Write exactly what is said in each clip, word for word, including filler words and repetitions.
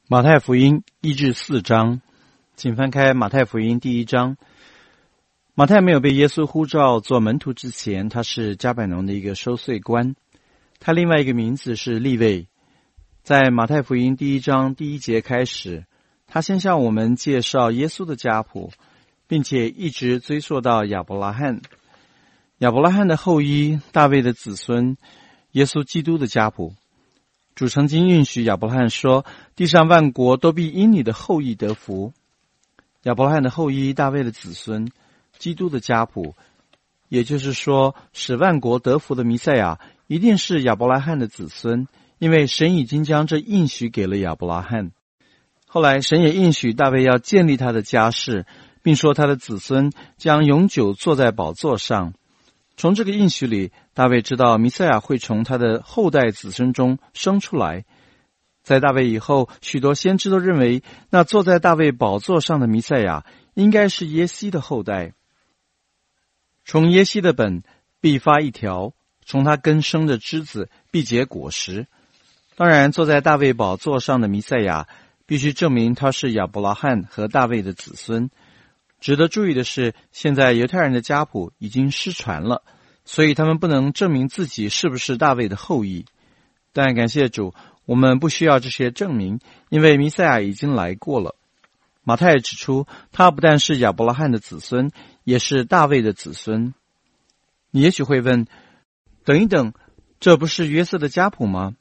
马太福音一至四章，请翻开马太福音第一章。马太没有被耶稣呼召做门徒之前，他是迦百农的一个收税官，他另外一个名字是利未。在马太福音第一章第一节开始，他先向我们介绍耶稣的家谱，并且一直追溯到亚伯拉罕，亚伯拉罕的后裔，大卫的子孙，耶稣基督的家谱。主曾经允许亚伯拉罕说，地上万国都必因你的后裔得福。亚伯拉罕的后裔，大卫的子孙，基督的家谱，也就是说，使万国得福的弥赛亚一定是亚伯拉罕的子孙，因为神已经将这应许给了亚伯拉罕。后来神也应许大卫要建立他的家室，并说他的子孙将永久坐在宝座上。从这个应许里，大卫知道弥赛亚会从他的后代子孙中生出来。在大卫以后，许多先知都认为那坐在大卫宝座上的弥赛亚应该是耶西的后代。从耶西的本必发一条，从他根生的枝子必结果实。当然，坐在大卫宝座上的弥赛亚必须证明他是亚伯拉罕和大卫的子孙。值得注意的是，现在犹太人的家谱已经失传了，所以他们不能证明自己是不是大卫的后裔。但感谢主，我们不需要这些证明，因为弥赛亚已经来过了。马太指出，他不但是亚伯拉罕的子孙，也是大卫的子孙。你也许会问，等一等，这不是约瑟的家谱吗？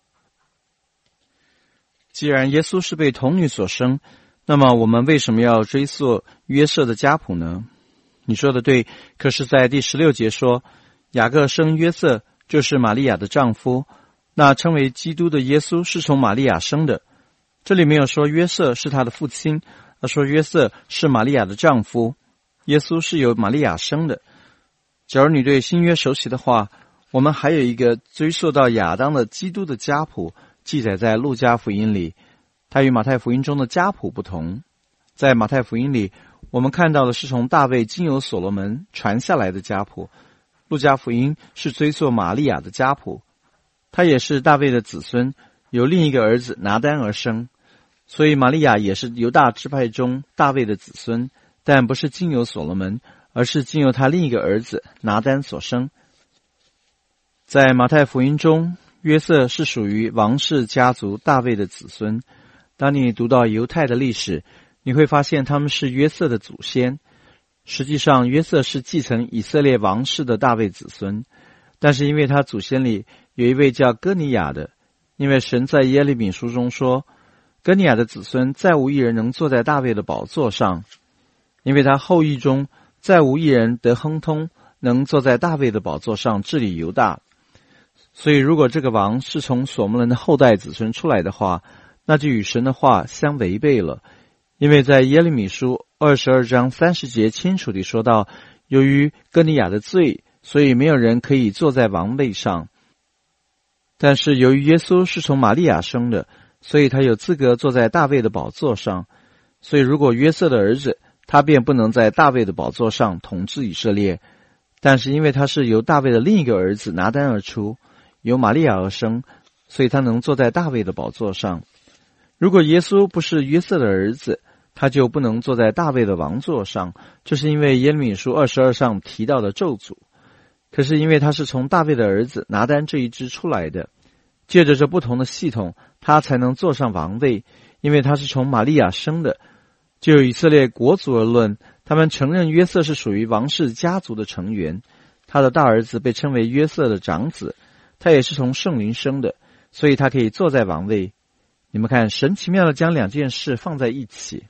既然耶稣是被童女所生，那么我们为什么要追溯约瑟的家谱呢？你说的对，可是在第十六节说，雅各生约瑟，就是玛利亚的丈夫，那称为基督的耶稣是从玛利亚生的。这里没有说约瑟是他的父亲，而说约瑟是玛利亚的丈夫，耶稣是由玛利亚生的。假如你对新约熟悉的话，我们还有一个追溯到亚当的基督的家谱，记载在路加福音里。它与马太福音中的家谱不同。在马太福音里，我们看到的是从大卫经由所罗门传下来的家谱，路加福音是追溯玛利亚的家谱。他也是大卫的子孙，由另一个儿子拿单而生，所以玛利亚也是犹大支派中大卫的子孙，但不是经由所罗门，而是经由他另一个儿子拿单所生。在马太福音中，约瑟是属于王室家族大卫的子孙。当你读到犹太的历史，你会发现他们是约瑟的祖先。实际上，约瑟是继承以色列王室的大卫子孙，但是因为他祖先里有一位叫哥尼雅的，因为神在耶利米书中说，哥尼雅的子孙再无一人能坐在大卫的宝座上，因为他后裔中再无一人得亨通，能坐在大卫的宝座上治理犹大。所以如果这个王是从所罗门的后代子孙出来的话，那就与神的话相违背了。因为在耶利米书二十二章三十节清楚地说到，由于哥尼雅的罪，所以没有人可以坐在王位上。但是由于耶稣是从玛利亚生的，所以他有资格坐在大卫的宝座上。所以如果约瑟的儿子，他便不能在大卫的宝座上统治以色列。但是因为他是由大卫的另一个儿子拿单而出，由玛利亚而生，所以他能坐在大卫的宝座上。如果耶稣不是约瑟的儿子，他就不能坐在大卫的王座上，这是因为耶利米书二十二上提到的咒诅。可是因为他是从大卫的儿子拿单这一支出来的，借着这不同的系统，他才能坐上王位。因为他是从玛利亚生的，就以色列国族而论，他们承认约瑟是属于王室家族的成员，他的大儿子被称为约瑟的长子，他也是从圣灵生的，所以他可以坐在王位。你们看，神奇妙的将两件事放在一起。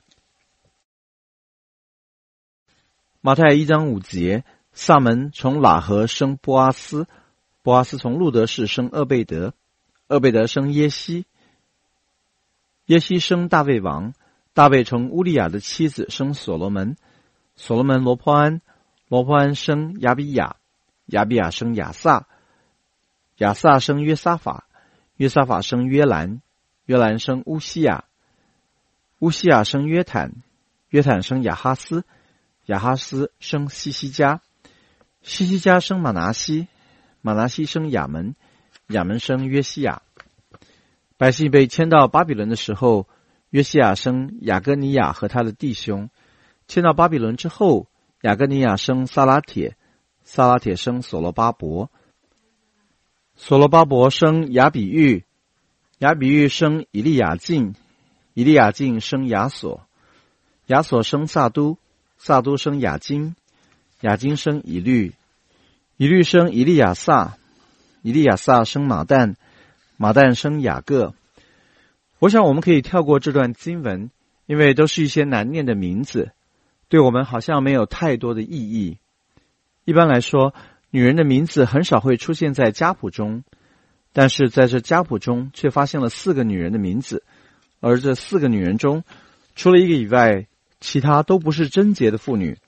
马太一章五节，撒门从喇合生波阿斯，波阿斯从路德氏生厄贝德，厄贝德生耶西，耶西生大卫王，大卫从乌利亚的妻子生所罗门，所罗门罗波安，罗波安生亚比亚，亚比亚生亚撒，亚撒生约沙法，约沙法生约兰，约兰生乌西亚，乌西亚生约坦，约坦生亚哈斯，亚哈斯生西西家，西西家生马拿西，马拿西生亚门，亚门生约西亚。百姓被迁到巴比伦的时候， 约西亚生雅各尼亚和他的弟兄。迁到巴比伦之后，雅各尼亚生撒拉铁，撒拉铁生所罗巴伯，所罗巴伯生亚比玉，亚比玉生以利亚敬，以利亚敬生亚所，亚所生撒都，撒都生雅金，雅金生以律，以律生以利亚撒，以利亚撒生马旦，马旦生雅各。我想我们可以跳过这段经文，因为都是一些难念的名字，对我们好像没有太多的意义。一般来说，女人的名字很少会出现在家谱中，但是在这家谱中却发现了四个女人的名字，而这四个女人中，除了一个以外，其他都不是贞洁的妇女。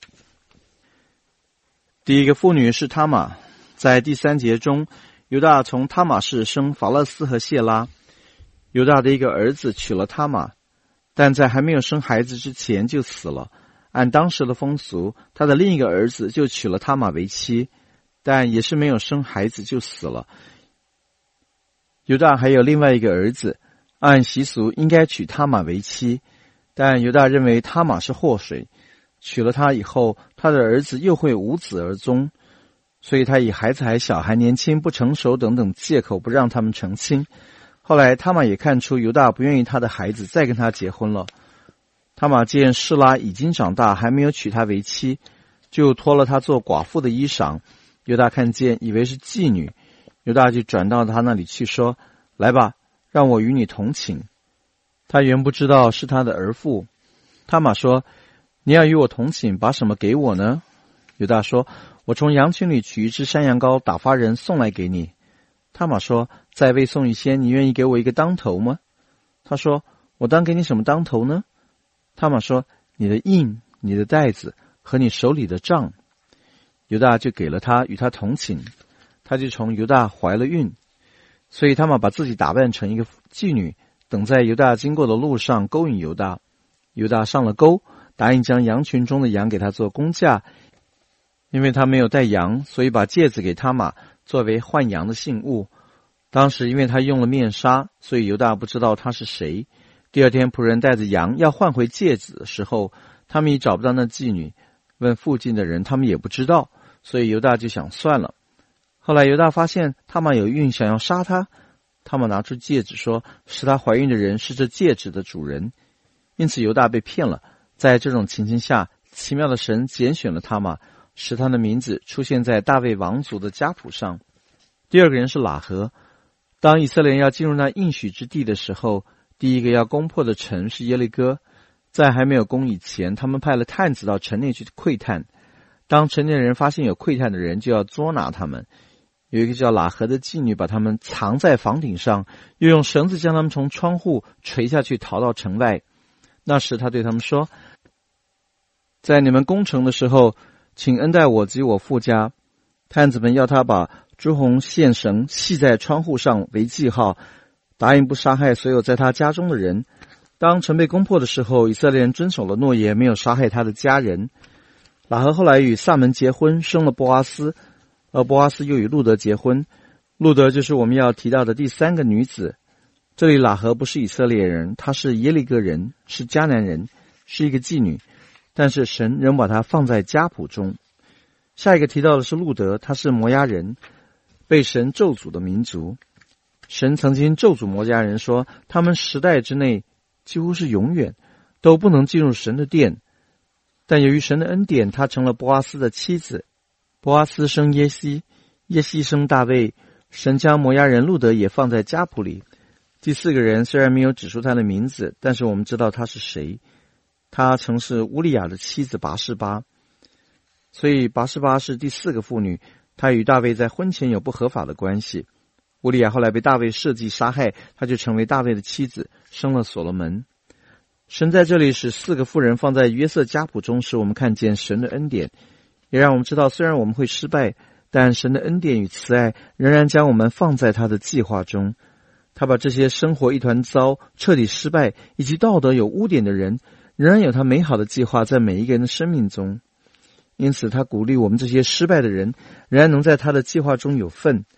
第一个妇女是他玛，在第三节中，犹大从他玛氏生法勒斯和谢拉。犹大的一个儿子娶了他玛，但在还没有生孩子之前就死了。按当时的风俗，他的另一个儿子就娶了他玛为妻，但也是没有生孩子就死了。犹大还有另外一个儿子，按习俗应该娶他玛为妻，但犹大认为他玛是祸水，娶了他以后，他的儿子又会无子而终，所以他以孩子还小、还年轻、不成熟等等借口不让他们成亲。后来他玛也看出犹大不愿意他的孩子再跟他结婚了。他玛见示拉已经长大，还没有娶她为妻，就脱了她做寡妇的衣裳。犹大看见，以为是妓女，犹大就转到他那里去说：来吧，让我与你同寝。他原不知道是他的儿妇。他玛说：你要与我同寝，把什么给我呢？犹大说：我从羊群里取一只山羊羔，打发人送来给你。他玛说：在未送以前，你愿意给我一个当头吗？他说：我当给你什么当头呢？他玛说：你的印、你的袋子和你手里的杖。犹大就给了他，与他同寝。他就从犹大怀了孕，所以他玛把自己打扮成一个妓女，等在犹大经过的路上勾引犹大。犹大上了钩，答应将羊群中的羊给他做工价，因为他没有带羊，所以把戒指给他玛作为换羊的信物。当时因为他用了面纱，所以犹大不知道他是谁。第二天仆人带着羊要换回戒指的时候，他们也找不到那妓女，问附近的人，他们也不知道，所以犹大就想算了。后来犹大发现他玛有孕，想要杀他，他玛拿出戒指说，使他怀孕的人是这戒指的主人。因此犹大被骗了。在这种情形下，奇妙的神拣选了他玛，使他的名字出现在大卫王族的家谱上。第二个人是喇合。当以色列人要进入那应许之地的时候，第一个要攻破的城是耶利哥。在还没有攻以前，他们派了探子到城内去窥探。当城内的人发现有窥探的人，就要捉拿他们。有一个叫喇合的妓女把他们藏在房顶上，又用绳子将他们从窗户垂下去，逃到城外。那时他对他们说：在你们攻城的时候，请恩待我及我父家。探子们要他把朱红线绳系在窗户上为记号，答应不杀害所有在他家中的人。当城被攻破的时候，以色列人遵守了诺言，没有杀害他的家人。喇合后来与撒门结婚，生了波阿斯，而波阿斯又与路德结婚。路德就是我们要提到的第三个女子。这里喇合不是以色列人，她是耶利哥人，是迦南人，是一个妓女，但是神仍把她放在家谱中。下一个提到的是路德，他是摩押人，被神咒诅的民族。神曾经咒诅摩押人说，他们时代之内几乎是永远都不能进入神的殿。但由于神的恩典，他成了波阿斯的妻子。波阿斯生耶西，耶西生大卫。神将摩押人路德也放在家谱里。第四个人虽然没有指出他的名字，但是我们知道他是谁。他曾是乌利亚的妻子拔示巴。所以拔示巴是第四个妇女，她与大卫在婚前有不合法的关系。乌利亚后来被大卫设计杀害，她就成为大卫的妻子，生了所罗门。神在这里使四个妇人放在约瑟家谱中，使我们看见神的恩典，也让我们知道虽然我们会失败，但神的恩典与慈爱仍然将我们放在他的计划中。他把这些生活一团糟、彻底失败以及道德有污点的人，仍然有他美好的计划在每一个人的生命中。因此他鼓励我们这些失败的人仍然能在他的计划中有份。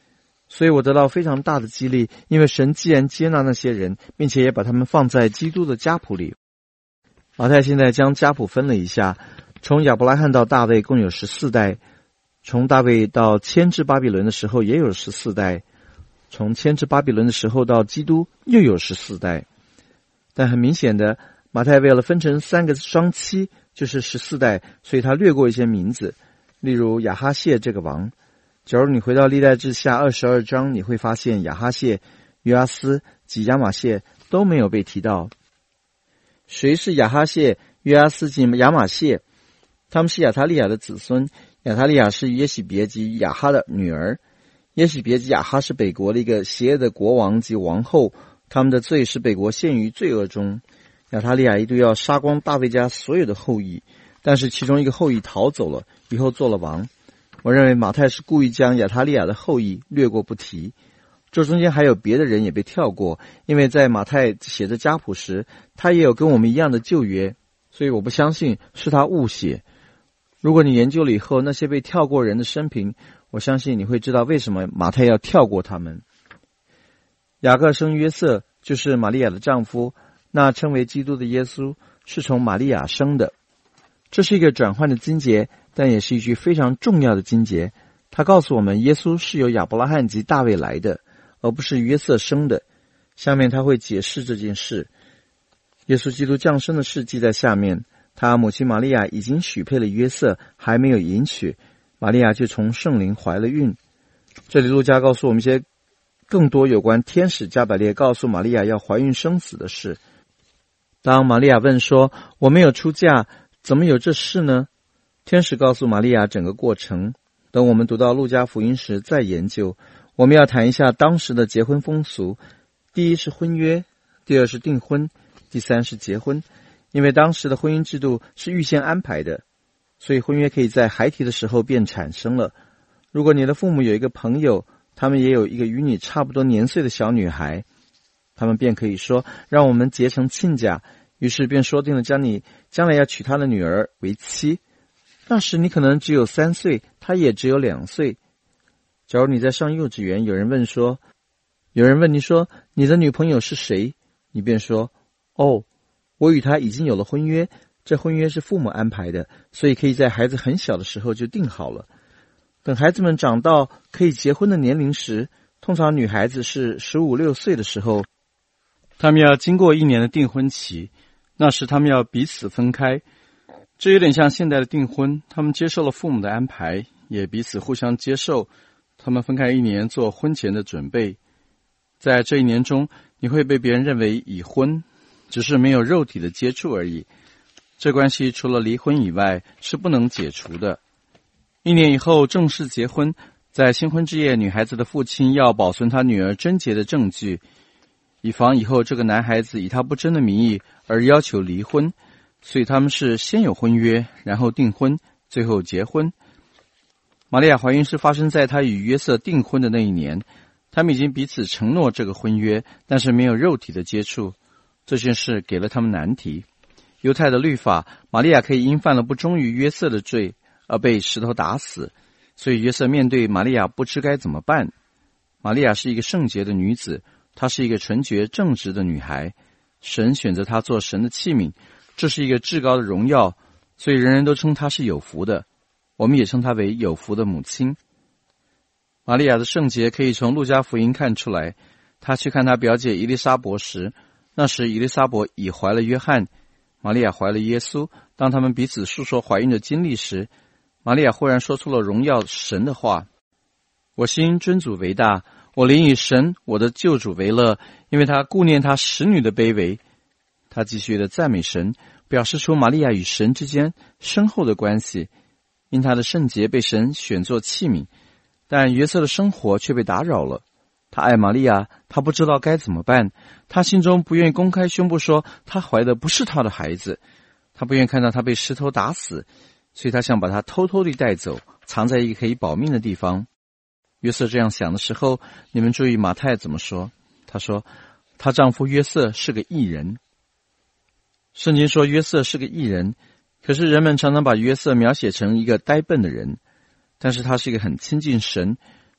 所以我得到非常大的激励，因为神既然接纳那些人，并且也把他们放在基督的家谱里。马太现在将家谱分了一下，从亚伯拉罕到大卫共有十四代，从大卫到迁至巴比伦的时候也有十四代，从迁至巴比伦的时候到基督又有十四代。但很明显的，马太为了分成三个双期，就是十四代，所以他略过一些名字，例如亚哈谢这个王。假如你回到历代志下二十二章，你会发现亚哈谢、约阿斯及亚玛谢都没有被提到。谁是亚哈谢、约阿斯及亚玛谢？他们是亚他利亚的子孙。亚他利亚是耶洗别及亚哈的女儿。耶洗别及亚哈是北国的一个邪恶的国王及王后，他们的罪使北国陷于罪恶中。亚他利亚一度要杀光大卫家所有的后裔，但是其中一个后裔逃走了，以后做了王。我认为马太是故意将亚他利亚的后裔略过不提，这中间还有别的人也被跳过，因为在马太写的家谱时，他也有跟我们一样的旧约，所以我不相信是他误写。如果你研究了以后那些被跳过人的生平，我相信你会知道为什么马太要跳过他们。雅各生约瑟，就是玛利亚的丈夫，那称为基督的耶稣是从玛利亚生的。这是一个转换的经节，但也是一句非常重要的经节。它告诉我们耶稣是由亚伯拉罕及大卫来的，而不是约瑟生的。下面他会解释这件事。耶稣基督降生的事记在下面，他母亲玛利亚已经许配了约瑟，还没有迎娶，玛利亚就从圣灵怀了孕。这里路加告诉我们一些更多有关天使加百列告诉玛利亚要怀孕生子的事。当玛利亚问说，我没有出嫁，怎么有这事呢？天使告诉玛利亚整个过程，等我们读到路加福音时再研究。我们要谈一下当时的结婚风俗，第一是婚约，第二是订婚，第三是结婚。因为当时的婚姻制度是预先安排的，所以婚约可以在孩提的时候便产生了。如果你的父母有一个朋友，他们也有一个与你差不多年岁的小女孩，他们便可以说，让我们结成亲家，于是便说定了将你将来要娶他的女儿为妻。那时你可能只有三岁，他也只有两岁。假如你在上幼稚园，有人问说，有人问你说，你的女朋友是谁？你便说，哦，我与她已经有了婚约，这婚约是父母安排的，所以可以在孩子很小的时候就定好了。等孩子们长到可以结婚的年龄时，通常女孩子是十五六岁的时候，他们要经过一年的订婚期，那时他们要彼此分开。这有点像现代的订婚，他们接受了父母的安排，也彼此互相接受，他们分开一年做婚前的准备。在这一年中，你会被别人认为已婚，只是没有肉体的接触而已。这关系除了离婚以外是不能解除的。一年以后正式结婚，在新婚之夜，女孩子的父亲要保存他女儿贞洁的证据，以防以后这个男孩子以他不贞的名义而要求离婚，所以他们是先有婚约，然后订婚，最后结婚。玛利亚怀孕是发生在她与约瑟订婚的那一年，他们已经彼此承诺这个婚约，但是没有肉体的接触。这件事给了他们难题。犹太的律法，玛利亚可以因犯了不忠于约瑟的罪而被石头打死，所以约瑟面对玛利亚不知该怎么办。玛利亚是一个圣洁的女子，她是一个纯洁正直的女孩，神选择她做神的器皿，这是一个至高的荣耀，所以人人都称她是有福的，我们也称她为有福的母亲。玛利亚的圣洁可以从路加福音看出来。她去看她表姐伊丽莎伯时，那时伊丽莎伯已怀了约翰，玛利亚怀了耶稣。当他们彼此述说怀孕的经历时，玛利亚忽然说出了荣耀神的话，我心尊主为大，我灵以神我的救主为乐，因为他顾念他使女的卑微。他继续的赞美神，表示出玛利亚与神之间深厚的关系，因他的圣洁被神选作器皿。但约瑟的生活却被打扰了，他爱玛利亚，他不知道该怎么办，他心中不愿意公开宣布说他怀的不是他的孩子，他不愿意看到他被石头打死，所以他想把他偷偷地带走，藏在一个可以保命的地方。约瑟这样想的时候，你们注意马太怎么说，他说她丈夫约瑟是个义人。圣经说约瑟是个义人，可是人们常常把约瑟描写成一个呆笨的人，但是他是一个很亲近神，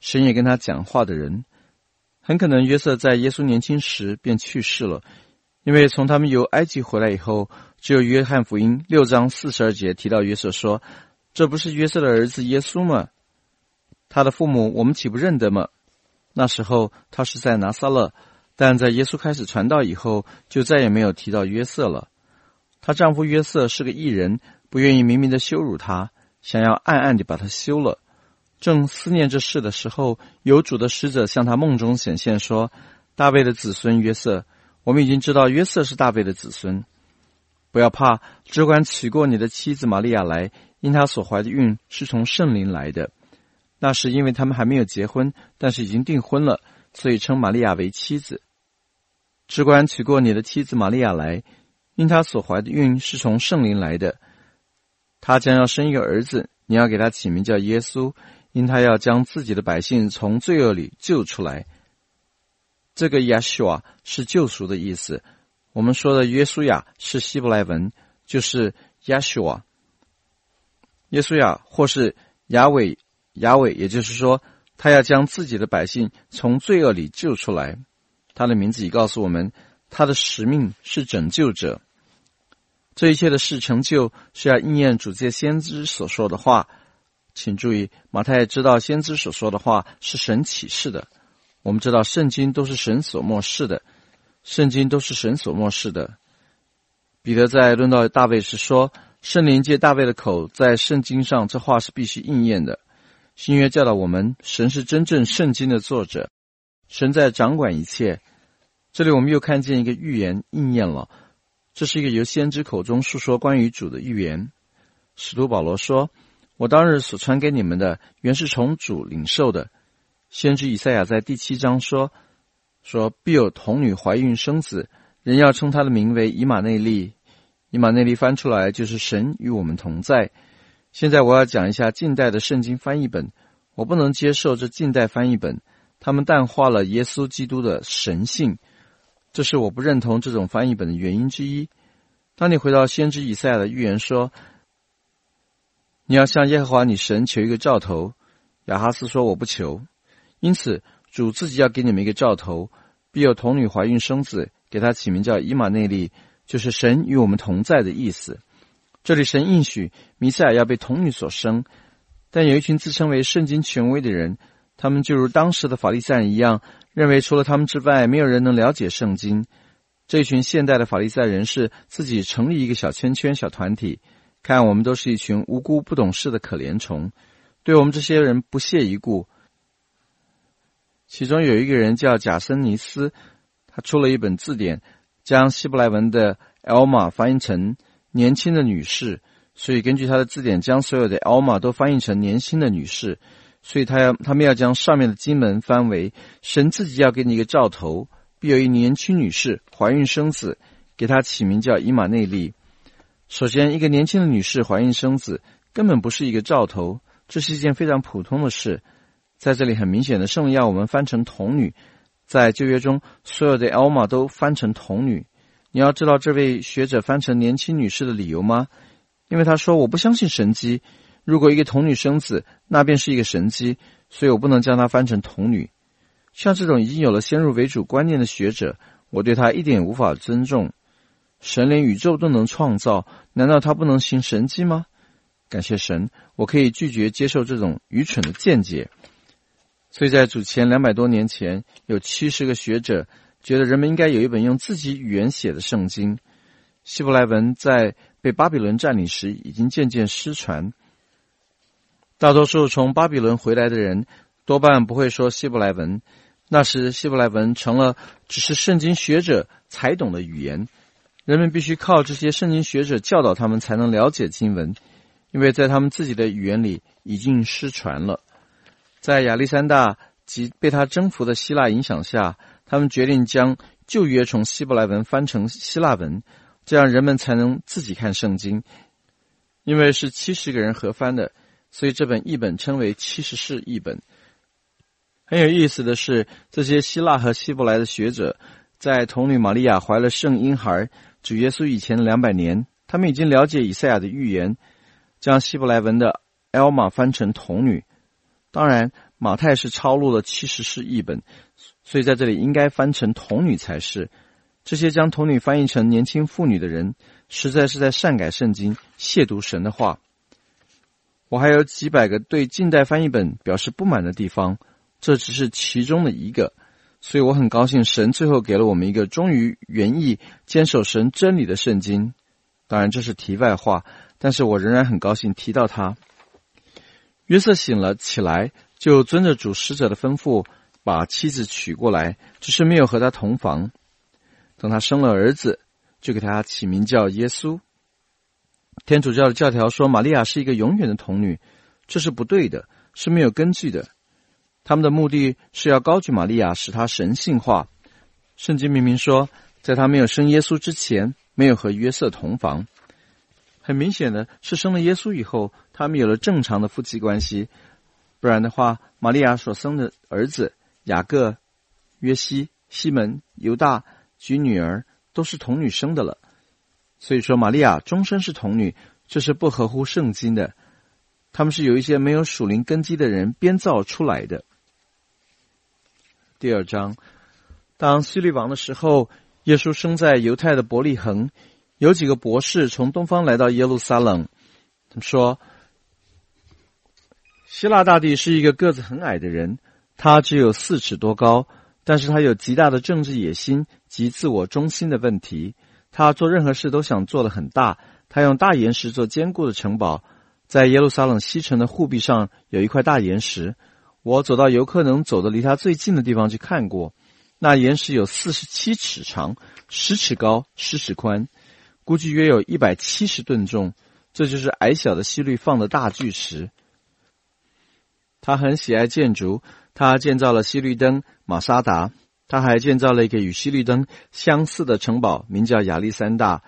神也跟他讲话的人。很可能约瑟在耶稣年轻时便去世了，因为从他们由埃及回来以后，只有约翰福音六章四十二节提到约瑟说，这不是约瑟的儿子耶稣吗？他的父母我们岂不认得吗？那时候他是在拿撒勒，但在耶稣开始传道以后，就再也没有提到约瑟了。她丈夫约瑟是个义人，不愿意明明的羞辱他，想要暗暗地把他休了。正思念这事的时候，有主的使者向他梦中显现说，大卫的子孙约瑟，我们已经知道约瑟是大卫的子孙。不要怕，只管娶过你的妻子玛利亚来，因她所怀的孕是从圣灵来的。那时因为他们还没有结婚，但是已经订婚了，所以称玛利亚为妻子。只管娶过你的妻子玛利亚来，因她所怀的孕是从圣灵来的。她将要生一个儿子，你要给他起名叫耶稣，因他要将自己的百姓从罪恶里救出来。这个 Yeshua 是救赎的意思，我们说的约书亚是希伯来文，就是 Yeshua。 耶稣亚或是雅伟雅伟，也就是说他要将自己的百姓从罪恶里救出来。他的名字已告诉我们，他的使命是拯救者。这一切的事成就是要应验主借先知所说的话。请注意，马太知道先知所说的话是神启示的。我们知道圣经都是神所默示的，圣经都是神所默示的。彼得在论到大卫时说，圣灵借大卫的口，在圣经上这话是必须应验的。新约教导我们，神是真正圣经的作者，神在掌管一切。这里我们又看见一个预言应验了，这是一个由先知口中述说关于主的预言。使徒保罗说，我当日所传给你们的，原是从主领受的。先知以赛亚在第七章说，说必有童女怀孕生子，人要称他的名为以马内利。以马内利翻出来就是神与我们同在。现在我要讲一下近代的圣经翻译本，我不能接受这近代翻译本，他们淡化了耶稣基督的神性，这是我不认同这种翻译本的原因之一。当你回到先知以赛亚的预言说，你要向耶和华你神求一个兆头，亚哈斯说我不求，因此主自己要给你们一个兆头，必有童女怀孕生子，给他起名叫以马内利，就是神与我们同在的意思。这里神应许弥赛亚要被童女所生，但有一群自称为圣经权威的人，他们就如当时的法利赛人一样，认为除了他们之外没有人能了解圣经。这群现代的法利赛人士自己成立一个小圈圈小团体，看我们都是一群无辜不懂事的可怜虫，对我们这些人不屑一顾。其中有一个人叫贾森尼斯，他出了一本字典，将希伯来文的 Alma 翻译成年轻的女士，所以根据他的字典将所有的 Alma 都翻译成年轻的女士，所以他要他们要将上面的经文翻为神自己要给你一个兆头，必有一年轻女士怀孕生子，给她起名叫以马内利。首先，一个年轻的女士怀孕生子根本不是一个兆头，这是一件非常普通的事。在这里很明显的圣要我们翻成童女，在旧约中所有的 Alma 都翻成童女。你要知道这位学者翻成年轻女士的理由吗？因为他说我不相信神迹，如果一个童女生子，那便是一个神迹，所以我不能将它翻成童女。像这种已经有了先入为主观念的学者，我对他一点无法尊重。神连宇宙都能创造，难道他不能行神迹吗？感谢神，我可以拒绝接受这种愚蠢的见解。所以在主前两百多年前，有七十个学者觉得人们应该有一本用自己语言写的圣经。希伯来文在被巴比伦占领时已经渐渐失传，大多数从巴比伦回来的人多半不会说希伯来文，那时希伯来文成了只是圣经学者才懂的语言，人们必须靠这些圣经学者教导他们才能了解经文，因为在他们自己的语言里已经失传了。在亚历山大及被他征服的希腊影响下，他们决定将旧约从希伯来文翻成希腊文，这样人们才能自己看圣经。因为是七十个人合翻的，所以这本译本称为七十士译本。很有意思的是，这些希腊和希伯来的学者在童女玛利亚怀了圣婴孩主耶稣以前的两百年，他们已经了解以赛亚的预言，将希伯来文的 Alma 翻成童女。当然马太是抄录了七十士译本，所以在这里应该翻成童女才是。这些将童女翻译成年轻妇女的人，实在是在擅改圣经，亵渎神的话。我还有几百个对近代翻译本表示不满的地方，这只是其中的一个，所以我很高兴神最后给了我们一个忠于原意、坚守神真理的圣经。当然这是题外话，但是我仍然很高兴提到它。约瑟醒了起来，就遵着主使者的吩咐把妻子娶过来，只是没有和他同房。等他生了儿子，就给他起名叫耶稣。天主教的教条说玛利亚是一个永远的童女，这是不对的，是没有根据的。他们的目的是要高举玛利亚，使她神性化。圣经明明说，在她没有生耶稣之前，没有和约瑟同房。很明显的是，生了耶稣以后，他们有了正常的夫妻关系。不然的话，玛利亚所生的儿子雅各、约西、西门、犹大及女儿都是童女生的了。所以说玛利亚终身是童女，这是不合乎圣经的。他们是有一些没有属灵根基的人编造出来的。第二章，当希律王的时候，耶稣生在犹太的伯利恒，有几个博士从东方来到耶路撒冷。他们说，希腊大帝是一个个子很矮的人，他只有四尺多高，但是他有极大的政治野心及自我中心的问题。他做任何事都想做得很大，他用大岩石做坚固的城堡。在耶路撒冷西城的护壁上有一块大岩石，我走到游客能走得离他最近的地方去看过。那岩石有四十七尺长，十尺高，十尺宽，估计约有一百七十吨重。这就是矮小的希律放的大巨石。他很喜爱建筑，他建造了希律登、马沙达，他还建造了一个与希律登相似的城堡，名叫亚历山大。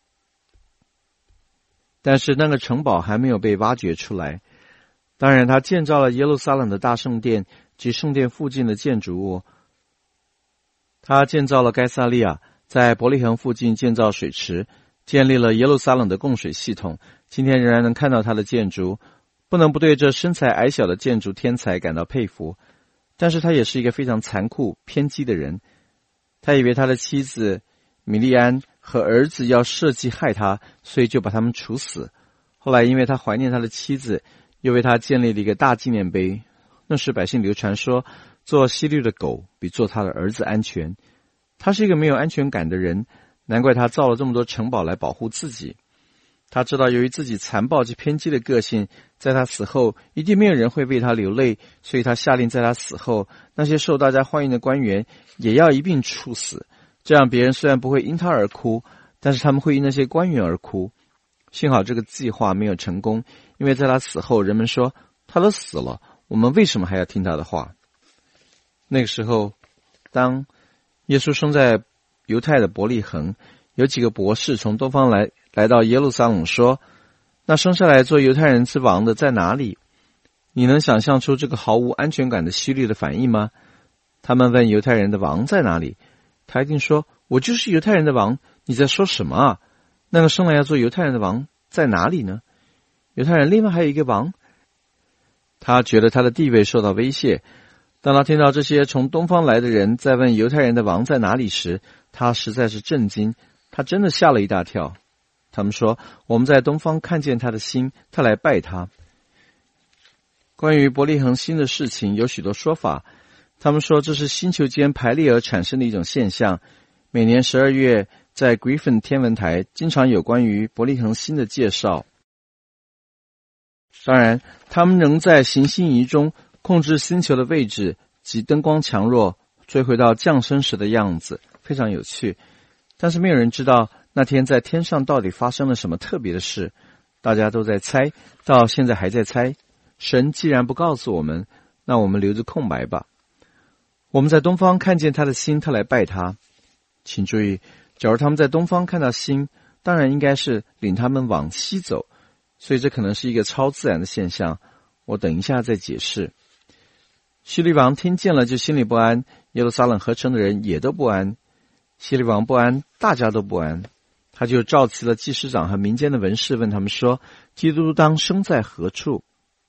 但是那个城堡还没有被挖掘出来。当然他建造了耶路撒冷的大圣殿及圣殿附近的建筑物。他建造了该撒利亚，在伯利恒附近建造水池，建立了耶路撒冷的供水系统。今天仍然能看到他的建筑，不能不对这身材矮小的建筑天才感到佩服。但是他也是一个非常残酷偏激的人。他以为他的妻子米利安和儿子要设计害他，所以就把他们处死。后来因为他怀念他的妻子，又为他建立了一个大纪念碑。那时百姓流传说，做希律的狗比做他的儿子安全。他是一个没有安全感的人，难怪他造了这么多城堡来保护自己。他知道由于自己残暴及偏激的个性，在他死后一定没有人会为他流泪，所以他下令在他死后，那些受大家欢迎的官员也要一并处死。这样别人虽然不会因他而哭，但是他们会因那些官员而哭。幸好这个计划没有成功，因为在他死后，人们说他都死了，我们为什么还要听他的话？那个时候，当耶稣生在犹太的伯利恒，有几个博士从东方来来到耶路撒冷，说，那生下来做犹太人之王的在哪里？你能想象出这个毫无安全感的希律的反应吗？他们问犹太人的王在哪里，他一定说，我就是犹太人的王，你在说什么啊？那个生来要做犹太人的王在哪里呢？犹太人另外还有一个王。他觉得他的地位受到威胁。当他听到这些从东方来的人在问犹太人的王在哪里时，他实在是震惊，他真的吓了一大跳。他们说，我们在东方看见他的星，他来拜他。关于伯利恒星的事情有许多说法，他们说这是星球间排列而产生的一种现象。每年十二月在 Griffin 天文台经常有关于伯利恒星的介绍。当然他们能在行星仪中控制星球的位置及灯光强弱，追回到降生时的样子，非常有趣。但是没有人知道那天在天上到底发生了什么特别的事，大家都在猜，到现在还在猜。神既然不告诉我们，那我们留着空白吧。我们在东方看见他的星，他来拜他。请注意，假如他们在东方看到星，当然应该是领他们往西走，所以这可能是一个超自然的现象，我等一下再解释。希律王听见了就心里不安，耶路撒冷合城的人也都不安。希律王不安，大家都不安。他就召集了祭司长和民间的文士，问他们说，基督当生在何处？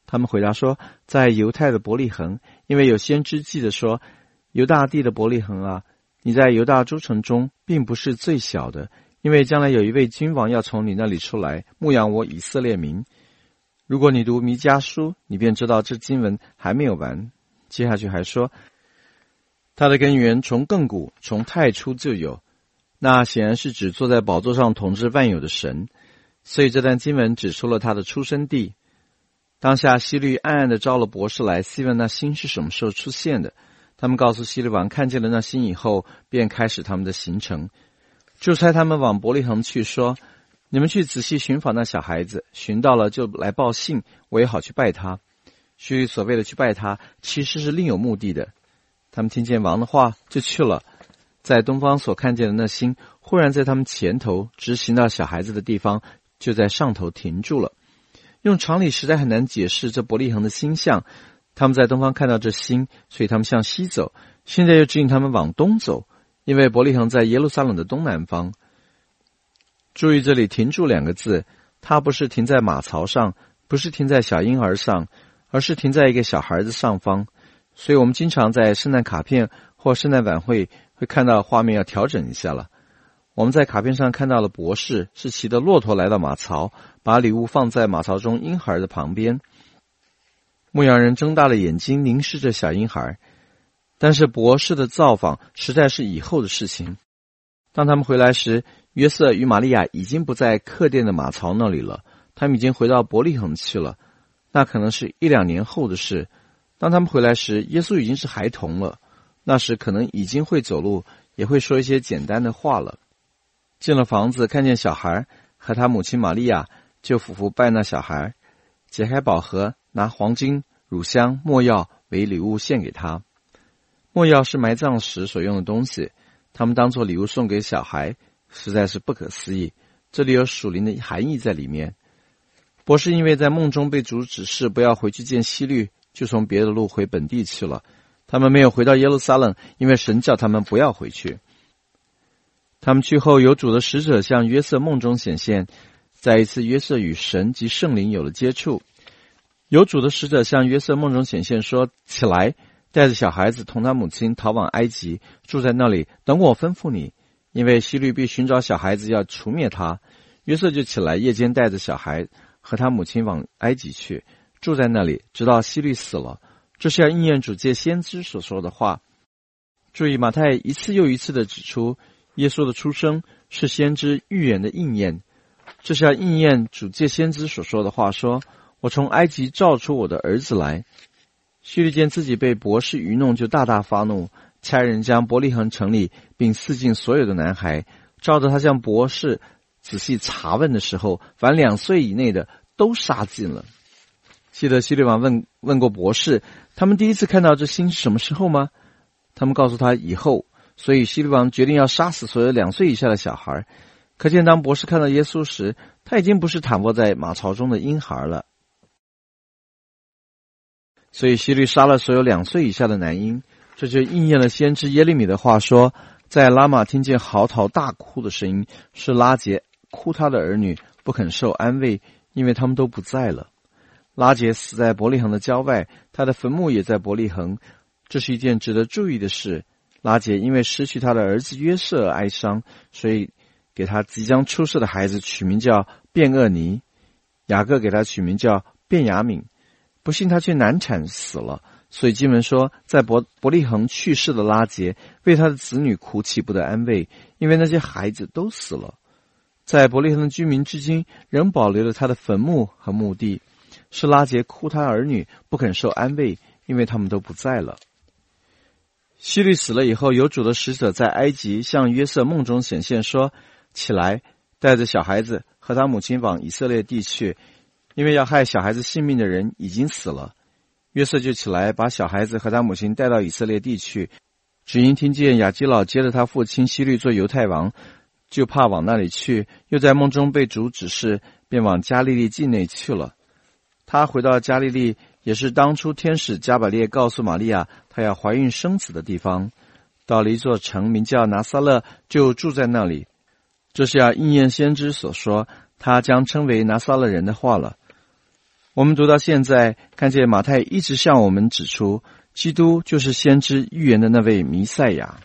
他们回答说，在犹太的伯利恒，因为有先知记得说，犹大地的伯利恒啊，你在犹大诸城中并不是最小的，因为将来有一位君王要从你那里出来，牧养我以色列民。如果你读弥迦书，你便知道这经文还没有完。接下去还说，他的根源从亘古，从太初就有，那显然是指坐在宝座上统治万有的神。所以这段经文指出了他的出生地。当下希律暗暗地招了博士来，细问那星是什么时候出现的。他们告诉希律王，看见了那星以后，便开始他们的行程，就差他们往伯利恒去，说，你们去仔细寻访那小孩子，寻到了就来报信，我也好去拜他。希律所谓的去拜他，其实是另有目的的。他们听见王的话，就去了。在东方所看见的那星，忽然在他们前头直行到小孩子的地方，就在上头停住了。用常理实在很难解释这伯利恒的星象。他们在东方看到这星，所以他们向西走，现在又指引他们往东走，因为伯利恒在耶路撒冷的东南方。注意这里停住两个字，它不是停在马槽上，不是停在小婴儿上，而是停在一个小孩子上方。所以我们经常在圣诞卡片或圣诞晚会会看到画面要调整一下了。我们在卡片上看到了博士是骑着骆驼来到马槽，把礼物放在马槽中婴孩的旁边。牧羊人睁大了眼睛凝视着小婴孩，但是博士的造访实在是以后的事情。当他们回来时，约瑟与玛利亚已经不在客店的马槽那里了，他们已经回到伯利恒去了，那可能是一两年后的事。当他们回来时，耶稣已经是孩童了，那时可能已经会走路，也会说一些简单的话了。进了房子，看见小孩和他母亲玛利亚，就俯伏拜那小孩，解开宝盒，拿黄金、乳香、没药为礼物献给他。没药是埋葬时所用的东西，他们当作礼物送给小孩，实在是不可思议。这里有属灵的含义在里面。博士因为在梦中被主指示不要回去见希律，就从别的路回本地去了。他们没有回到耶路撒冷，因为神叫他们不要回去。他们去后，有主的使者向约瑟梦中显现，再一次约瑟与神及圣灵有了接触。有主的使者向约瑟梦中显现说，起来，带着小孩子同他母亲逃往埃及，住在那里，等我吩咐你，因为希律必寻找小孩子要除灭他。约瑟就起来，夜间带着小孩和他母亲往埃及去，住在那里，直到希律死了。这是要应验主借先知所说的话。注意，马太一次又一次地指出，耶稣的出生是先知预言的应验。这是要应验主借先知所说的话，说，我从埃及召出我的儿子来。希律见自己被博士愚弄，就大大发怒，差人将伯利恒城里并四境所有的男孩，照着他向博士仔细查问的时候，凡两岁以内的都杀尽了。记得希律王问问过博士，他们第一次看到这星是什么时候吗？他们告诉他以后，所以希律王决定要杀死所有两岁以下的小孩。可见当博士看到耶稣时，他已经不是躺卧在马槽中的婴孩了。所以希律杀了所有两岁以下的男婴，这就应验了先知耶利米的话说，在拉玛听见嚎啕大哭的声音，是拉结哭他的儿女，不肯受安慰，因为他们都不在了。拉结死在伯利恒的郊外，他的坟墓也在伯利恒。这是一件值得注意的事。拉结因为失去他的儿子约瑟而哀伤，所以给他即将出世的孩子取名叫便厄尼。雅各给他取名叫便雅悯。不幸他却难产死了，所以经文说，在伯伯利恒去世的拉结为他的子女哭泣不得安慰，因为那些孩子都死了。在伯利恒的居民至今仍保留了他的坟墓和墓地，是拉结哭他儿女不肯受安慰，因为他们都不在了。希律死了以后，有主的使者在埃及向约瑟梦中显现说，起来，带着小孩子和他母亲往以色列地去，因为要害小孩子性命的人已经死了。约瑟就起来，把小孩子和他母亲带到以色列地去，只因听见亚基老接着他父亲希律做犹太王，就怕往那里去，又在梦中被主指示，便往加利利境内去了。他回到加利利，也是当初天使加百列告诉玛利亚她要怀孕生子的地方。到了一座城名叫拿撒勒，就住在那里。这是要应验先知所说他将称为拿撒勒人的话了。 我们读到现在，看见马太一直向我们指出，基督就是先知预言的那位弥赛亚。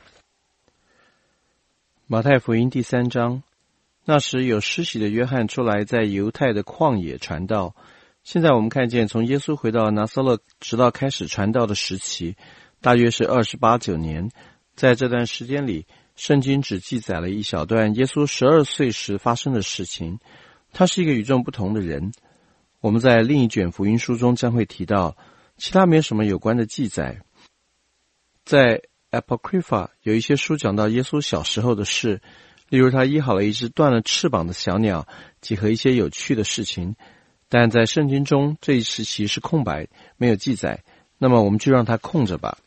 马太福音第三章，那时有施洗的约翰出来，在犹太的旷野传道。现在我们看见，从耶稣回到拿撒勒，直到开始传道的时期，大约是二十八九年。在这段时间里，圣经只记载了一小段耶稣十二岁时发生的事情。他是一个与众不同的人。我们在另一卷福音书中将会提到，其他没有什么有关的记载。在 Apocrypha 有一些书讲到耶稣小时候的事，例如他医好了一只断了翅膀的小鸟，及和一些有趣的事情。但在圣经中这一时期是空白，没有记载，那么我们就让它空着吧。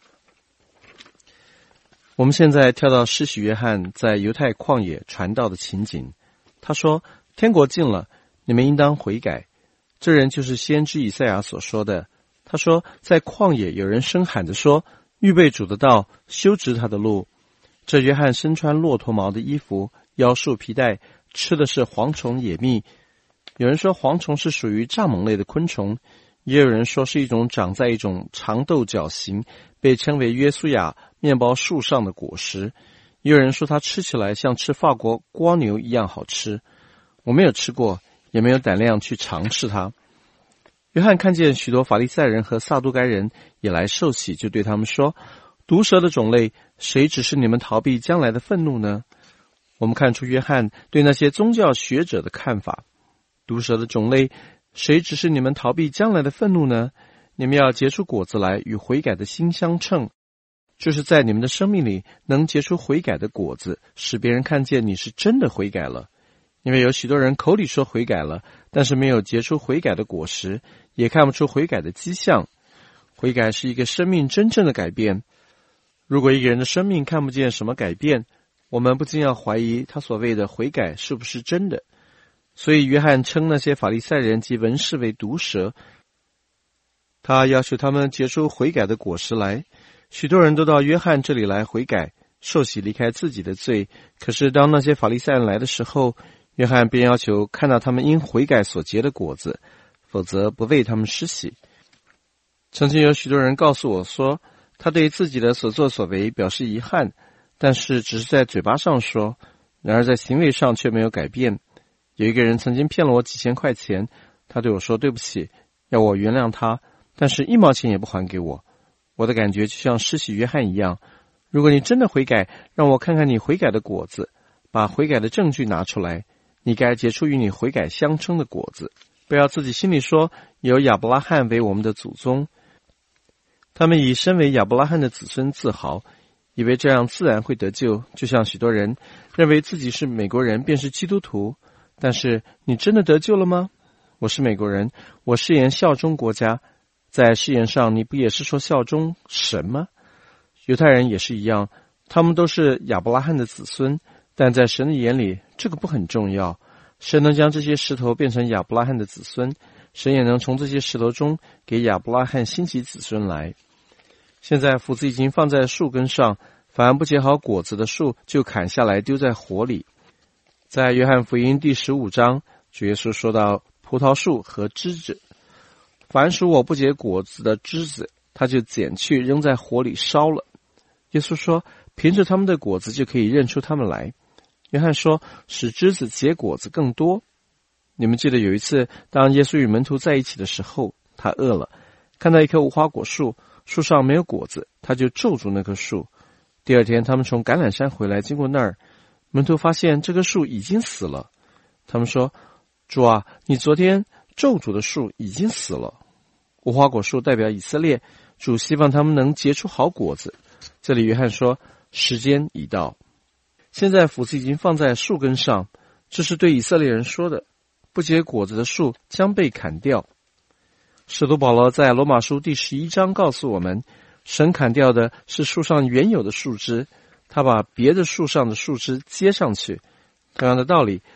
我们现在跳到施洗约翰在犹太旷野传道的情景。他说，天国近了，你们应当悔改。这人就是先知以赛亚所说的。他说，在旷野有人声喊着说，预备主的道，修直他的路。这约翰身穿骆驼毛的衣服，腰束皮带，吃的是蝗虫野蜜。有人说蝗虫是属于蚱蜢类的昆虫，也有人说是一种长在一种长豆角形，被称为约书亚面包树上的果实。也有人说它吃起来像吃法国蜗牛一样好吃。我没有吃过，也没有胆量去尝试它。约翰看见许多法利赛人和撒都该人也来受洗，就对他们说，毒蛇的种类，谁指示你们逃避将来的愤怒呢？我们看出约翰对那些宗教学者的看法。毒蛇的种类，谁指示你们逃避将来的愤怒呢？你们要结出果子来，与悔改的心相称，就是在你们的生命里能结出悔改的果子，使别人看见你是真的悔改了。因为有许多人口里说悔改了，但是没有结出悔改的果实，也看不出悔改的迹象。悔改是一个生命真正的改变。如果一个人的生命看不见什么改变，我们不禁要怀疑他所谓的悔改是不是真的。所以约翰称那些法利赛人及文士为毒蛇，他要求他们结出悔改的果实来。许多人都到约翰这里来悔改，受洗离开自己的罪。可是当那些法利赛人来的时候，约翰便要求看到他们因悔改所结的果子，否则不为他们施洗。曾经有许多人告诉我说，他对自己的所作所为表示遗憾，但是只是在嘴巴上说，然而在行为上却没有改变。有一个人曾经骗了我几千块钱，他对我说对不起，要我原谅他，但是一毛钱也不还给我。我的感觉就像施洗约翰一样，如果你真的悔改，让我看看你悔改的果子，把悔改的证据拿出来，你该结出与你悔改相称的果子。不要自己心里说有亚伯拉罕为我们的祖宗。他们以身为亚伯拉罕的子孙自豪，以为这样自然会得救，就像许多人认为自己是美国人便是基督徒。但是你真的得救了吗？我是美国人，我誓言效忠国家，在誓言上你不也是说效忠神吗？犹太人也是一样，他们都是亚伯拉罕的子孙，但在神的眼里这个不很重要。神能将这些石头变成亚伯拉罕的子孙，神也能从这些石头中给亚伯拉罕兴起子孙来。现在斧子已经放在树根上，凡不结好果子的树就砍下来丢在火里。在约翰福音第十五章，主耶稣说到葡萄树和枝子，凡属我不结果子的枝子，他就剪去扔在火里烧了。耶稣说，凭着他们的果子就可以认出他们来。约翰说，使枝子结果子更多。你们记得有一次，当耶稣与门徒在一起的时候，他饿了，看到一棵无花果树，树上没有果子，他就咒住那棵树。第二天他们从橄榄山回来，经过那儿，门徒发现这棵树已经死了。他们说，主啊，你昨天咒诅的树已经死了。无花果树代表以色列，主希望他们能结出好果子。这里约翰说，时间已到。现在斧子已经放在树根上，这是对以色列人说的，不结果子的树将被砍掉。使徒保罗在罗马书第十一章告诉我们，神砍掉的是树上原有的树枝，他把别的树上的树枝接上去。同样的道理，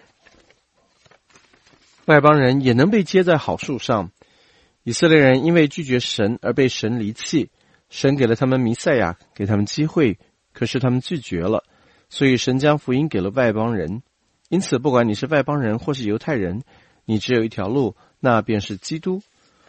外邦人也能被接在好树上。以色列人因为拒绝神而被神离弃，神给了他们弥赛亚，给他们机会，可是他们拒绝了，所以神将福音给了外邦人。因此不管你是外邦人或是犹太人，你只有一条路，那便是基督。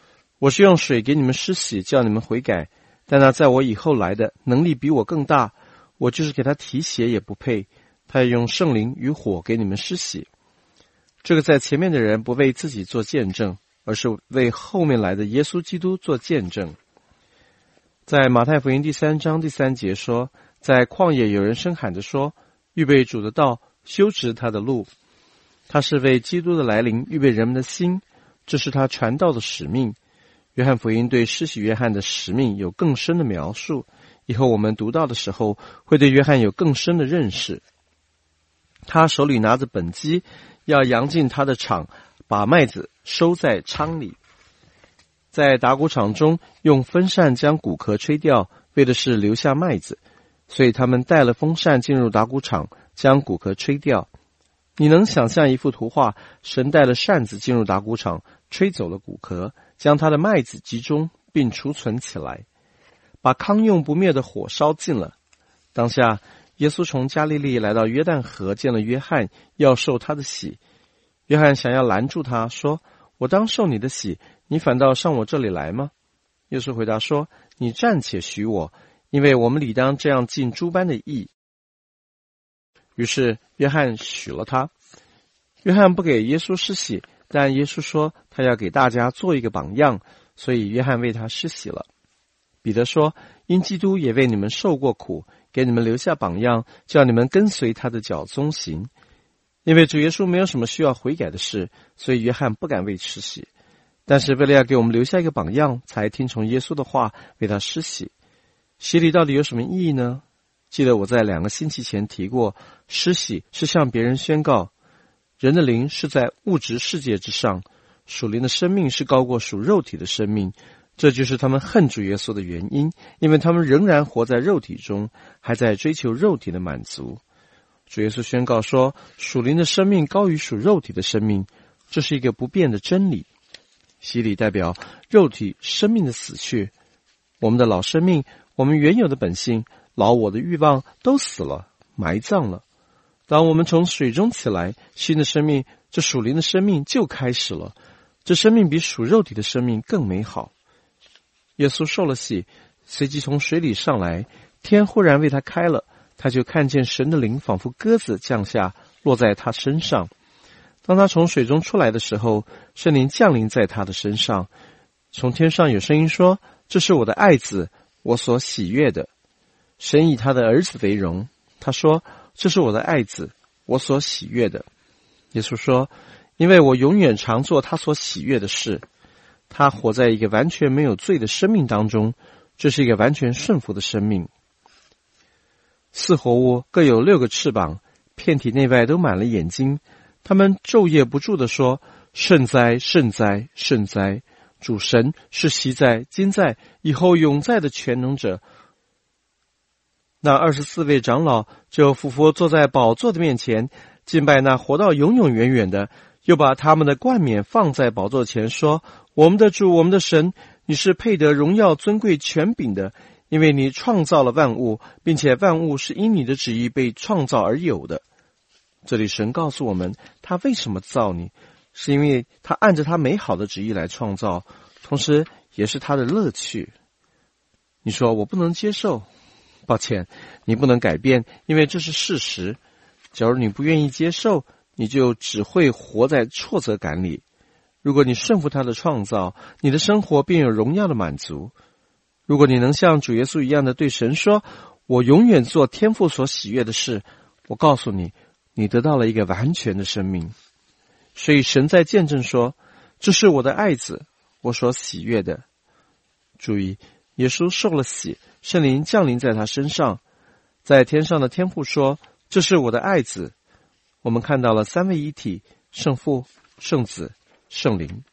我是用水给你们施洗，叫你们悔改，但那在我以后来的能力比我更大，我就是给他提鞋也不配，他要用圣灵与火给你们施洗。这个在前面的人不为自己做见证，而是为后面来的耶稣基督做见证。在马太福音第三章第三节说，在旷野有人声喊着说，预备主的道，修直他的路。他是为基督的来临预备人们的心，这是他传道的使命。约翰福音对施洗约翰的使命有更深的描述，以后我们读到的时候会对约翰有更深的认识。他手里拿着本机，要扬进他的场，把麦子收在仓里。在打谷场中用风扇将谷壳吹掉，为的是留下麦子，所以他们带了风扇进入打谷场，将谷壳吹掉。你能想象一幅图画，神带了扇子进入打谷场，吹走了谷壳，将他的麦子集中并储存起来，把康用不灭的火烧尽了。当下耶稣从加利利来到约旦河，见了约翰，要受他的洗。约翰想要拦住他，说，我当受你的洗，你反倒上我这里来吗？耶稣回答说，你暂且许我，因为我们理当这样尽诸般的义。于是约翰许了他。约翰不给耶稣施洗，但耶稣说他要给大家做一个榜样，所以约翰为他施洗了。彼得说，因基督也为你们受过苦，给你们留下榜样，叫你们跟随他的脚踪行。因为主耶稣没有什么需要悔改的事，所以约翰不敢为施洗，但是为了要给我们留下一个榜样，才听从耶稣的话为他施洗。洗礼到底有什么意义呢？记得我在两个星期前提过，施洗是向别人宣告，人的灵是在物质世界之上，属灵的生命是高过属肉体的生命，这就是他们恨主耶稣的原因，因为他们仍然活在肉体中，还在追求肉体的满足。主耶稣宣告说，属灵的生命高于属肉体的生命，这是一个不变的真理。洗礼代表肉体生命的死去，我们的老生命，我们原有的本性，老我的欲望都死了，埋葬了。当我们从水中起来，新的生命，这属灵的生命就开始了。这生命比属肉体的生命更美好。耶稣受了洗，随即从水里上来，天忽然为他开了，他就看见神的灵仿佛鸽子降下，落在他身上。当他从水中出来的时候，圣灵降临在他的身上。从天上有声音说，这是我的爱子，我所喜悦的。神以他的儿子为荣，他说，这是我的爱子，我所喜悦的。耶稣说，因为我永远常做他所喜悦的事。他活在一个完全没有罪的生命当中，这是一个完全顺服的生命。四活物各有六个翅膀，遍体内外都满了眼睛，他们昼夜不住地说，圣哉，圣哉，圣哉！主神是昔在、今在、以后永在的全能者。那二十四位长老就俯伏坐在宝座的面前，敬拜那活到永永远远的，又把他们的冠冕放在宝座前，说，我们的主，我们的神，你是配得荣耀、尊贵、权柄的，因为你创造了万物，并且万物是因你的旨意被创造而有的。这里神告诉我们，他为什么造你，是因为他按着他美好的旨意来创造，同时也是他的乐趣。你说我不能接受，抱歉，你不能改变，因为这是事实。假如你不愿意接受，你就只会活在挫折感里。如果你顺服他的创造，你的生活便有荣耀的满足。如果你能像主耶稣一样的对神说，我永远做天父所喜悦的事，我告诉你，你得到了一个完全的生命。所以神在见证说，这是我的爱子，我所喜悦的。注意，耶稣受了洗，圣灵降临在他身上，在天上的天父说，这是我的爱子。我们看到了三位一体，圣父、圣子、圣灵。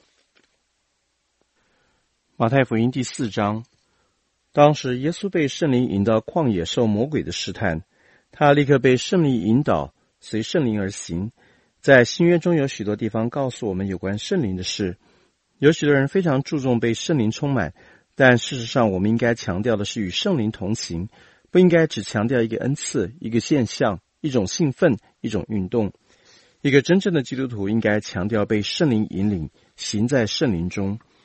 马太福音第四章，当时耶稣被圣灵引到旷野受魔鬼的试探，他立刻被圣灵引导，随圣灵而行。在新约中有许多地方告诉我们有关圣灵的事，有许多人非常注重被圣灵充满，但事实上我们应该强调的是与圣灵同行，不应该只强调一个恩赐、一个现象、一种兴奋、一种运动。一个真正的基督徒应该强调被圣灵引领，行在圣灵中。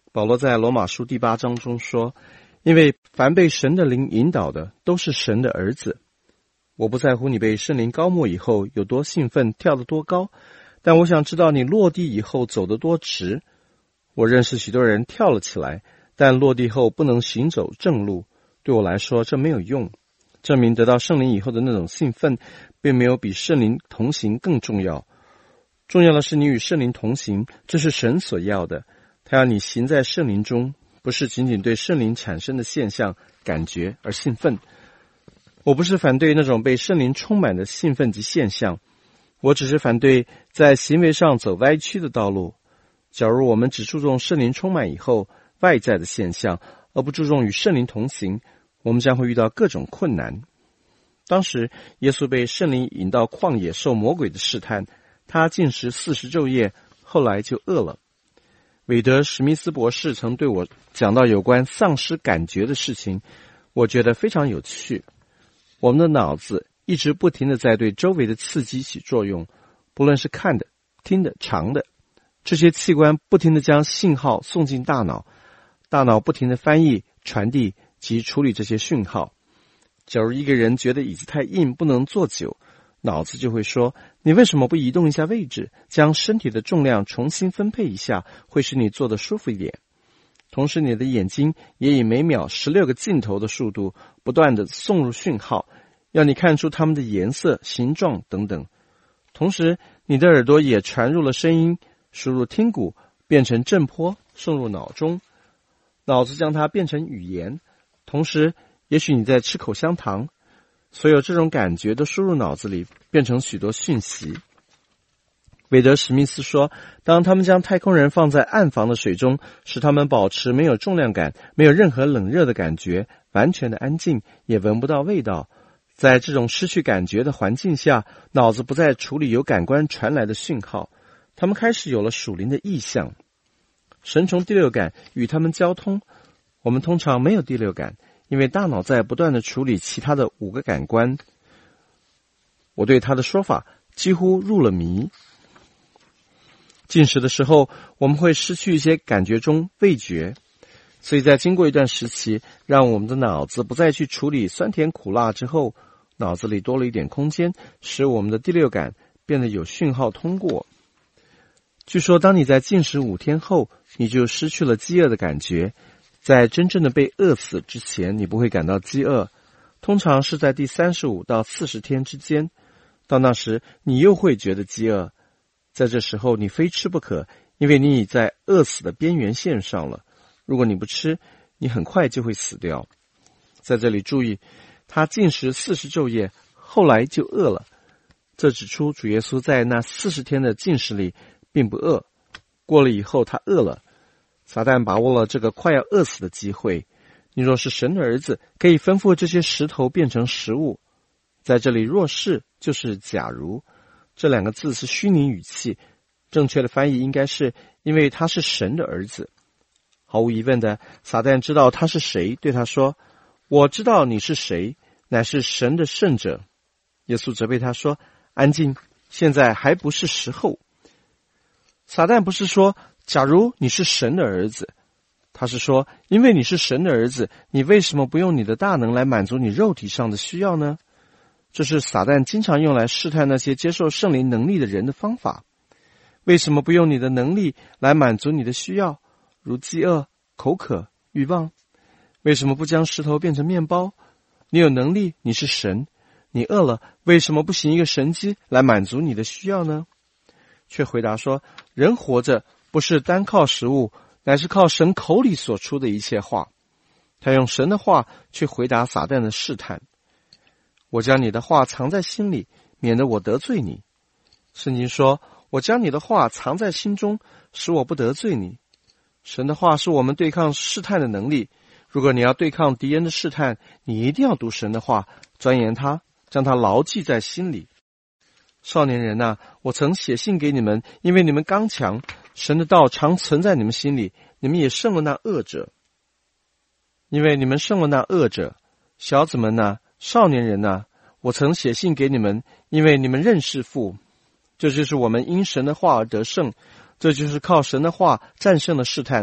保罗在罗马书第八章中说，因为凡被神的灵引导的都是神的儿子。我不在乎你被圣灵膏抹以后有多兴奋，跳得多高，但我想知道你落地以后走得多直。我认识许多人跳了起来，但落地后不能行走正路，对我来说这没有用。证明得到圣灵以后的那种兴奋并没有比圣灵同行更重要。重要的是你与圣灵同行，这是神所要的。他要你行在圣灵中，不是仅仅对圣灵产生的现象感觉而兴奋。我不是反对那种被圣灵充满的兴奋及现象，我只是反对在行为上走歪曲的道路。假如我们只注重圣灵充满以后外在的现象，而不注重与圣灵同行，我们将会遇到各种困难。当时耶稣被圣灵引到旷野受魔鬼的试探，他禁食四十昼夜，后来就饿了。韦德·史密斯博士曾对我讲到有关丧失感觉的事情，我觉得非常有趣。我们的脑子一直不停地在对周围的刺激起作用，不论是看的、听的、尝的，这些器官不停地将信号送进大脑，大脑不停地翻译、传递及处理这些讯号。假如一个人觉得椅子太硬不能坐久，脑子就会说，你为什么不移动一下位置，将身体的重量重新分配一下，会使你坐得舒服一点。同时你的眼睛也以每秒十六个镜头的速度不断地送入讯号，要你看出它们的颜色、形状等等。同时你的耳朵也传入了声音，输入听骨，变成振波，送入脑中，脑子将它变成语言。同时也许你在吃口香糖，所有这种感觉都输入脑子里，变成许多讯息。韦德·史密斯说，当他们将太空人放在暗房的水中，使他们保持没有重量感，没有任何冷热的感觉，完全的安静，也闻不到味道。在这种失去感觉的环境下，脑子不再处理由感官传来的讯号，他们开始有了属灵的意象。神从第六感与他们交通，我们通常没有第六感，因为大脑在不断地处理其他的五个感官。我对他的说法几乎入了迷。进食的时候，我们会失去一些感觉中味觉，所以在经过一段时期，让我们的脑子不再去处理酸甜苦辣之后，脑子里多了一点空间，使我们的第六感变得有讯号通过。据说当你在进食五天后，你就失去了饥饿的感觉。在真正的被饿死之前，你不会感到饥饿，通常是在第三十五到四十天之间。到那时，你又会觉得饥饿。在这时候，你非吃不可，因为你已在饿死的边缘线上了。如果你不吃，你很快就会死掉。在这里注意，他禁食四十昼夜，后来就饿了。这指出主耶稣在那四十天的禁食里并不饿，过了以后他饿了。撒旦把握了这个快要饿死的机会。你若是神的儿子，可以吩咐这些石头变成食物。在这里若是就是假如，这两个字是虚拟语气，正确的翻译应该是因为他是神的儿子。毫无疑问的，撒旦知道他是谁，对他说，我知道你是谁，乃是神的圣者。耶稣责备他说，安静，现在还不是时候。撒旦不是说假如你是神的儿子，他是说因为你是神的儿子，你为什么不用你的大能来满足你肉体上的需要呢？这是撒旦经常用来试探那些接受圣灵能力的人的方法。为什么不用你的能力来满足你的需要，如饥饿、口渴、欲望？为什么不将石头变成面包？你有能力，你是神，你饿了，为什么不行一个神迹来满足你的需要呢？却回答说，人活着不是单靠食物，乃是靠神口里所出的一切话。他用神的话去回答撒旦的试探。我将你的话藏在心里，免得我得罪你。圣经说，我将你的话藏在心中，使我不得罪你。神的话是我们对抗试探的能力。如果你要对抗敌人的试探，你一定要读神的话，钻研它，将它牢记在心里。少年人啊，我曾写信给你们，因为你们刚强，神的道常存在你们心里，你们也胜了那恶者。因为你们胜了那恶者，小子们啊，少年人啊，我曾写信给你们，因为你们认识父。这就是我们因神的话而得胜，这就是靠神的话战胜了试探。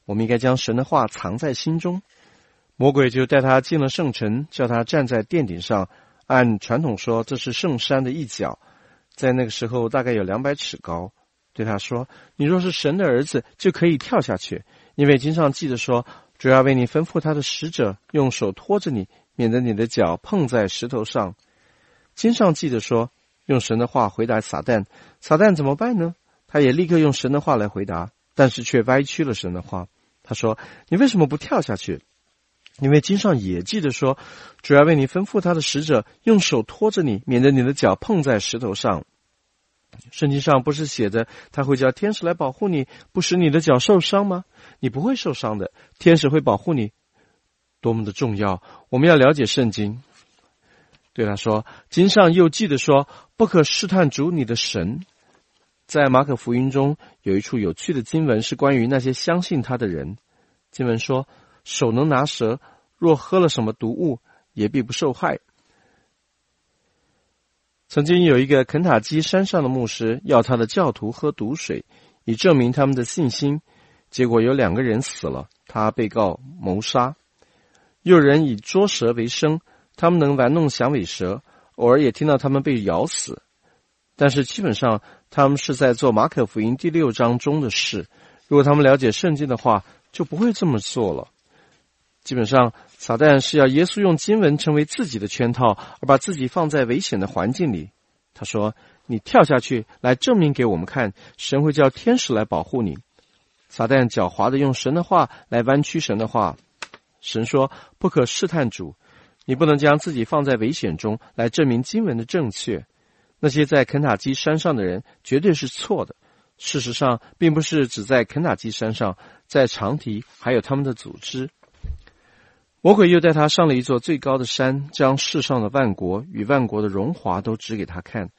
我们应该将神的话藏在心中。魔鬼就带他进了圣城，叫他站在殿顶上，按传统说这是圣山的一角，在那个时候大概有两百尺高，对他说，你若是神的儿子，就可以跳下去，因为经上记着说，主要为你吩咐他的使者用手托着你，免得你的脚碰在石头上。经上记着说，用神的话回答撒旦，撒旦怎么办呢？他也立刻用神的话来回答，但是却歪曲了神的话。他说，你为什么不跳下去？因为经上也记着说，主要为你吩咐他的使者用手托着你，免得你的脚碰在石头上。圣经上不是写着他会叫天使来保护你，不使你的脚受伤吗？你不会受伤的，天使会保护你。多么的重要，我们要了解圣经。对他说，经上又记得说，不可试探主你的神。在马可福音中有一处有趣的经文，是关于那些相信他的人。经文说，手能拿蛇，若喝了什么毒物，也必不受害。曾经有一个肯塔基山上的牧师要他的教徒喝毒水，以证明他们的信心，结果有两个人死了，他被告谋杀。又有人以捉蛇为生，他们能玩弄响尾蛇，偶尔也听到他们被咬死，但是基本上他们是在做马可福音第六章中的事，如果他们了解圣经的话，就不会这么做了。基本上撒旦是要耶稣用经文成为自己的圈套，而把自己放在危险的环境里。他说，你跳下去来证明给我们看，神会叫天使来保护你。撒旦狡猾的用神的话来弯曲神的话。神说，不可试探主，你不能将自己放在危险中来证明经文的正确。那些在肯塔基山上的人绝对是错的，事实上并不是只在肯塔基山上，在长堤还有他们的组织。魔鬼又带他上了一座最高的山，将世上的万国与万国的荣华都指给他看。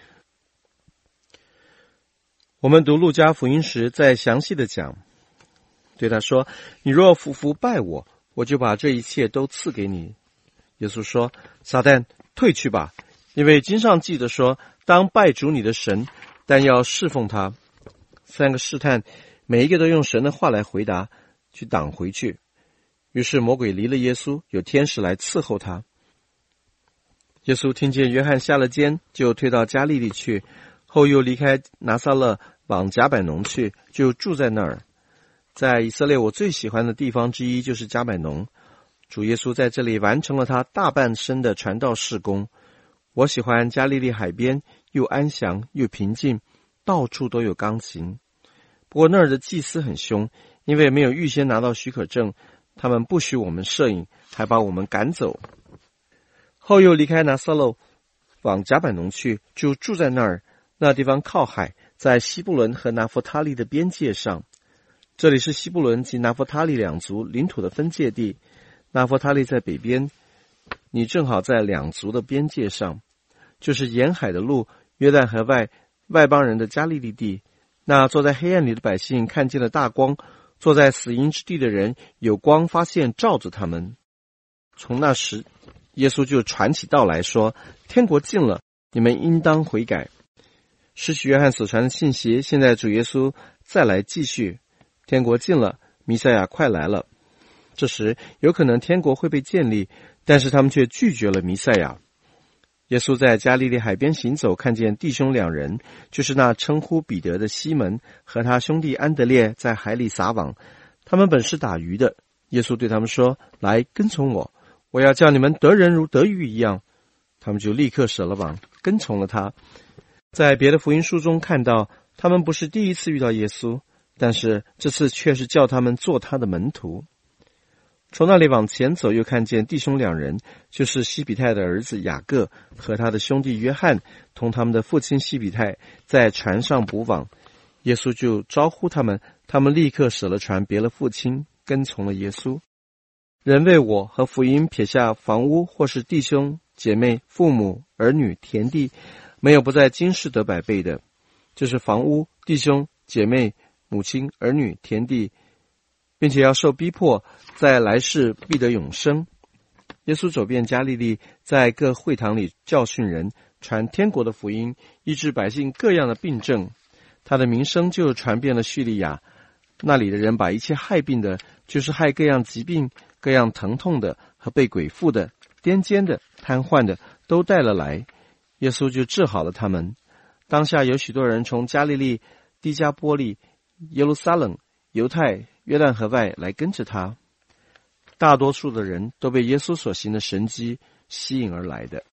我们读路加福音时再详细的讲，对他说，你若俯伏拜我，我就把这一切都赐给你。耶稣说，撒旦，退去吧，因为经上记着说，当拜主你的神，但要侍奉他。三个试探，每一个都用神的话来回答，去挡回去。于是魔鬼离了耶稣，有天使来伺候他。耶稣听见约翰下了监，就退到加利利去，后又离开拿撒勒往甲百农去，就住在那儿。在以色列，我最喜欢的地方之一就是甲百农。主耶稣在这里完成了他大半生的传道事工。我喜欢加利利海边，又安详又平静，到处都有钢琴。不过那儿的祭司很凶，因为没有预先拿到许可证，他们不许我们摄影，还把我们赶走。后又离开拿撒勒往甲百农去，就住在那儿。那地方靠海，在西布伦和拿弗他利的边界上。这里是西布伦及拿弗他利两族领土的分界地。拿弗他利在北边，你正好在两族的边界上，就是沿海的路，约旦河外外邦人的加利利地。那坐在黑暗里的百姓看见了大光，坐在死荫之地的人有光发现照着他们。从那时耶稣就传起道来说，天国近了，你们应当悔改。施洗约翰所传的信息，现在主耶稣再来继续，天国近了，弥赛亚快来了。这时有可能天国会被建立，但是他们却拒绝了弥赛亚。耶稣在加利利海边行走，看见弟兄两人，就是那称呼彼得的西门和他兄弟安德烈在海里撒网，他们本是打鱼的。耶稣对他们说，来跟从我，我要叫你们得人如得鱼一样。他们就立刻舍了网，跟从了他。在别的福音书中看到，他们不是第一次遇到耶稣，但是这次却是叫他们做他的门徒。从那里往前走，又看见弟兄两人，就是西比泰的儿子雅各和他的兄弟约翰，同他们的父亲西比泰在船上捕网。耶稣就招呼他们，他们立刻舍了船，别了父亲，跟从了耶稣。人为我和福音撇下房屋，或是弟兄姐妹、父母、儿女、田地，没有不在今世得百倍的，就是房屋、弟兄姐妹、母亲、儿女、田地，并且要受逼迫，在来世必得永生。耶稣走遍加利利，在各会堂里教训人，传天国的福音，医治百姓各样的病症。他的名声就传遍了叙利亚。 那里的人把一切害病的，就是害各样疾病、各样疼痛的和被鬼附的、癫痫的、瘫痪的，都带了来，耶稣就治好了他们。当下有许多人从加利利、低加波利、耶路撒冷、犹太、约旦河外来跟着他，大多数的人都被耶稣所行的神迹吸引而来的。